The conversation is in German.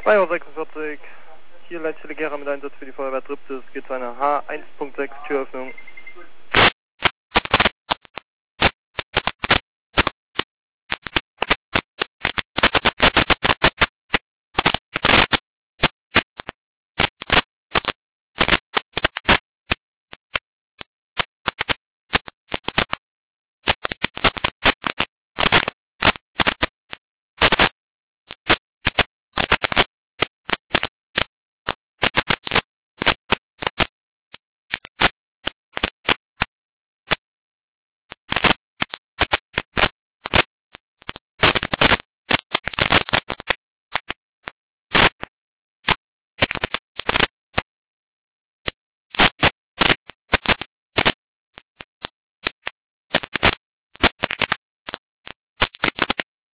2:46 Uhr, hier Leitstelle Gera mit Einsatz für die Feuerwehr Triptis, geht zu einer H1.6 Türöffnung.